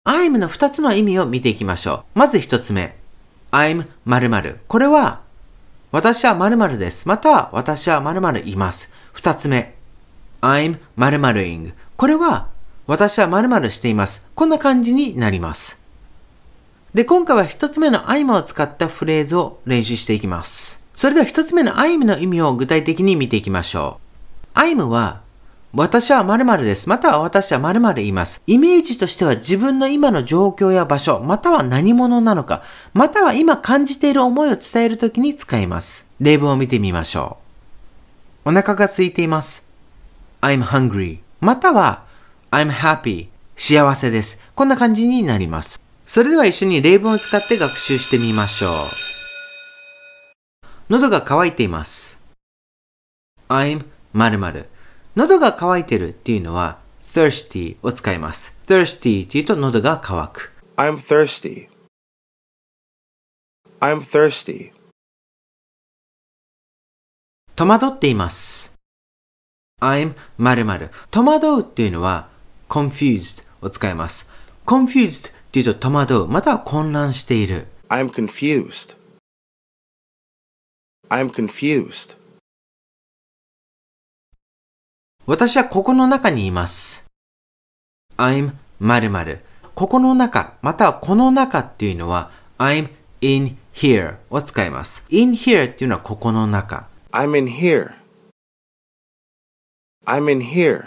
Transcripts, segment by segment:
I'm の2つの意味を見ていきましょう。まず1つ目。I'm 〇〇。これは、私は〇〇です。または、私は〇〇います。2つ目。I'm 〇〇ing。これは、私は〇〇しています。こんな感じになります。で、今回は1つ目の I'm を使ったフレーズを練習していきます。それでは1つ目の I'm の意味を具体的に見ていきましょう。I'm は、私は〇〇です。または私は〇〇言います。イメージとしては自分の今の状況や場所、または何者なのか、または今感じている思いを伝えるときに使います。例文を見てみましょう。お腹が空いています。I'm hungry。または I'm happy。幸せです。こんな感じになります。それでは一緒に例文を使って学習してみましょう。喉が渇いています。I'm 〇〇。喉が渇いてるっていうのは thirsty を使います。thirsty っていうと喉が渇く。 I'm thirsty. I'm thirsty. 戸惑っています。I'm 〇〇。戸惑うっていうのは confused を使います。confused っていうと戸惑う、または混乱している。 I'm confused. I'm confused. 私はここの中にいます。I'm 〇〇。ここの中、またはこの中っていうのは I'm in here を使います。in here っていうのはここの中。 I'm in here. I'm in here.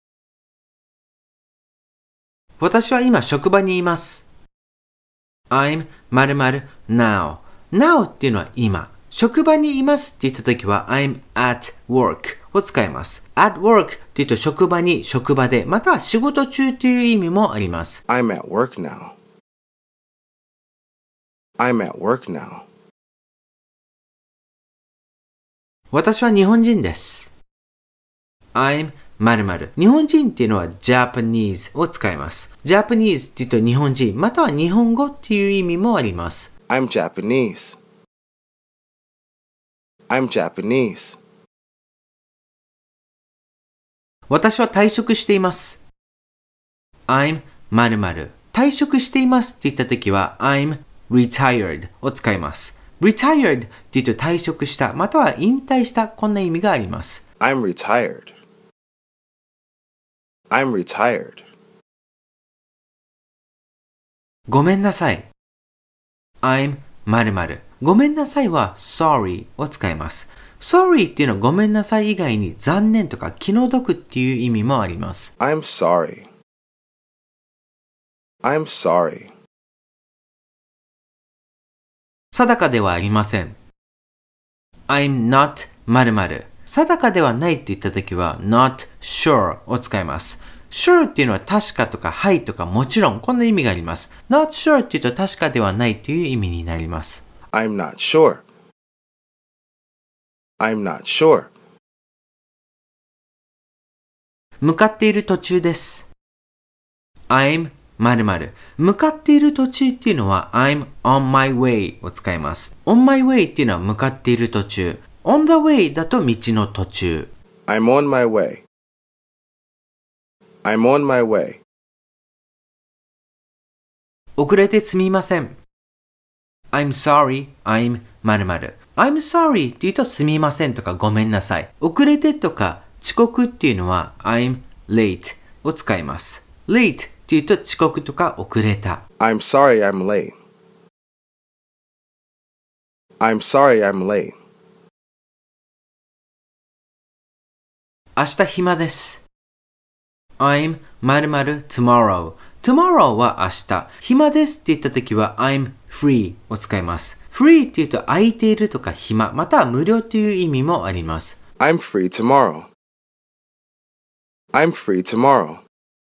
私は今職場にいます。I'm 〇〇 now。now っていうのは今。職場にいますって言ったときは I'm at work を使います。at work って言うと職場に職場で、または仕事中という意味もあります。 I'm at work now. I'm at work now. 私は日本人です。I'm 〇〇。日本人っていうのは Japanese を使います。Japanese って言うと日本人、または日本語っていう意味もあります。 I'm Japanese. I'm Japanese. 私は退職しています。I'm 〇〇。退職していますって言ったときは I'm retired を使います。retired って言うと退職した、または引退した、こんな意味があります。 I'm retired. I'm retired. ごめんなさい。I'm 〇〇。ごめんなさいは sorry を使います。sorry っていうのはごめんなさい以外に残念とか気の毒っていう意味もあります。 I'm sorry. I'm sorry. 定かではありません。I'm not 〇〇。定かではないって言ったときは not sure を使います。sure っていうのは確かとかはいとかもちろんこんな意味があります。not sure って言うと確かではないという意味になります。 I'm not sure. I'm not sure. 向かっている途中です。I'm 〇〇。向かっている途中っていうのは I'm on my way を使います。on my way っていうのは向かっている途中。on the way だと道の途中。 I'm on my way. I'm on my way. 遅れてすみません。I'm sorry, I'm 〇〇。I'm sorry って言うとすみませんとかごめんなさい。遅れてとか遅刻っていうのは I'm late を使います。late って言うと遅刻とか遅れた。 I'm sorry I'm late. I'm sorry I'm late. 明日暇です。I'm 〇〇 tomorrow。tomorrow は明日。暇ですって言ったときは I'm free を使います。free って言うと空いているとか暇、または無料という意味もあります。 I'm free tomorrow. I'm free tomorrow.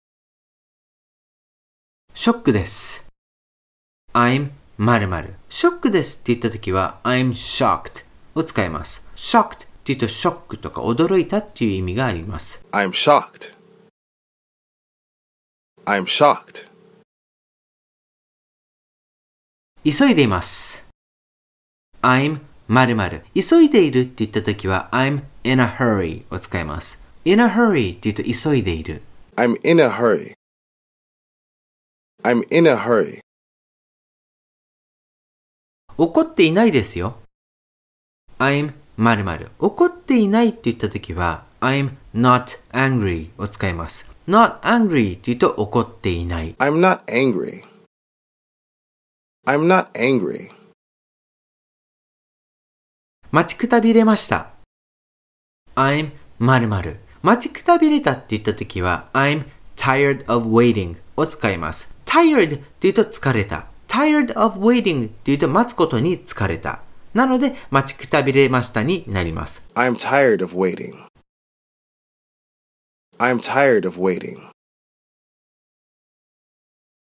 ショックです。I'm 〇〇。ショックですって言ったときは I'm shocked を使います。shocked って言うとショックとか驚いたっていう意味があります。 I'm shocked. I'm shocked. 急いでいます。I'm 〇〇。急いでいるって言ったときは I'm in a hurry を使います。in a hurry って言うと急いでいる。 I'm in a hurry. I'm in a hurry. 怒っていないですよ。I'm 〇〇。怒っていないって言ったときは、I'm not angry を使います。not angry って言うと怒っていない。 I'm not angry. I'm not angry. 待ちくたびれました。I'm 〇〇。待ちくたびれたって言ったときは、I'm tired of waiting を使います。tired って言うと疲れた。tired of waiting って言うと待つことに疲れた。なので、待ちくたびれましたになります。 I'm tired of waiting. I'm tired of waiting.